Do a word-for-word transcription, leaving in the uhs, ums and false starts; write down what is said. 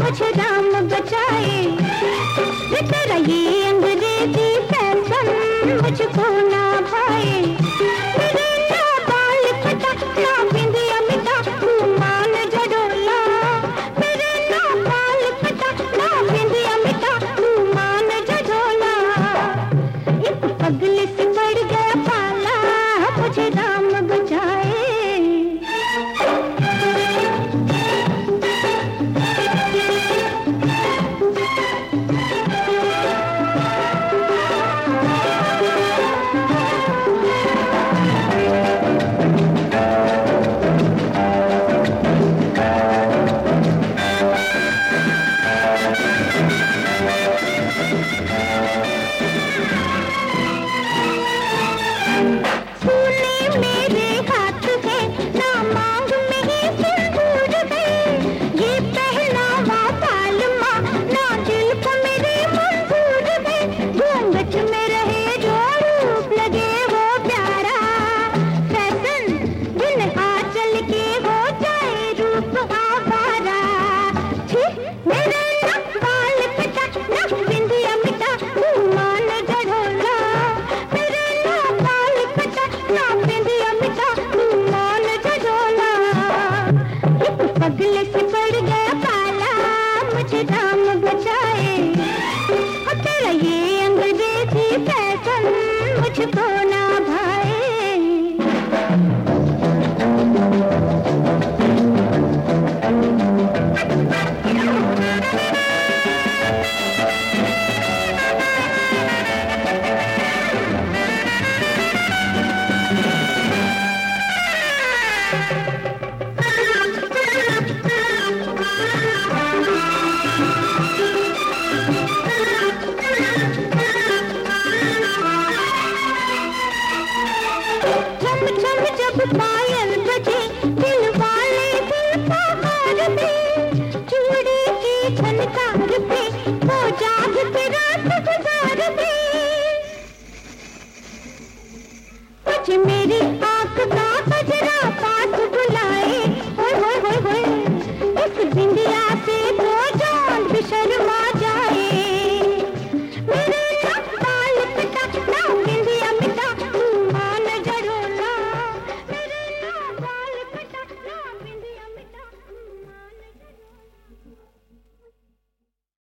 मुझे राम बचाए। तेरा ये अंग्रेजी फैशन मुझको ना भाए। मेरे ना बाल कटा ना बिंदिया मिटा तू मान जडोला। मेरे ना बाल कटा ना बिंदिया मिटा तू मान जडोला। एक पगले से पड़ गया पाला मुझे राम बचाए। पगले से पड़ गया पाला मुझे राम बचाए। तेरा ये अंग्रेजी फैशन मुझको ना भाए। जब पायल बजे दिल वाले दिल का हार दे। चूड़ी की झनकार